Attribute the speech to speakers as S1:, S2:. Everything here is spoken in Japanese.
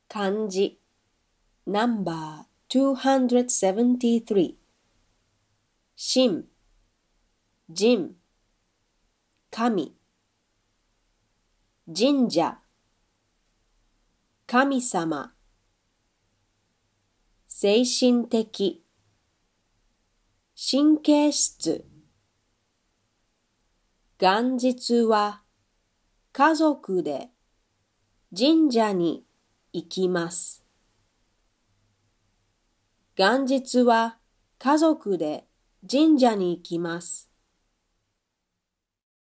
S1: 漢字 No.273 神、人、神、神社、神様、精神的、神経質。元日は家族で神社に行きます。元日は家族で神社に行きます。